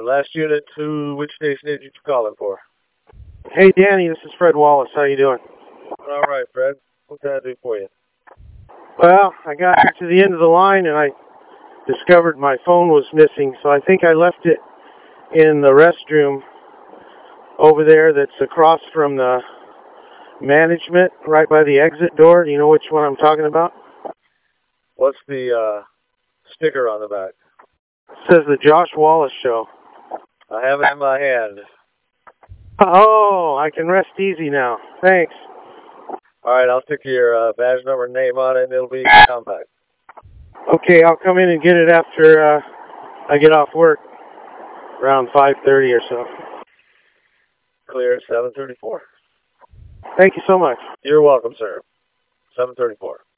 last unit to which station did you call in for? Hey, Danny, this is Fred Wallace. How you doing? All right, Fred. What can I do for you? Well, I got to the end of the line and I discovered my phone was missing, so I think I left it in the restroom over there that's across from the management, right by the exit door. Do you know which one I'm talking about? What's the sticker on the back? It says the Josh Wallace Show. I have it in my hand. Oh, I can rest easy now. Thanks. All right, I'll stick your badge number and name on it, and it'll be compact. Okay, I'll come in and get it after I get off work, around 5:30 or so. Clear 734. Thank you so much. You're welcome, sir. 734.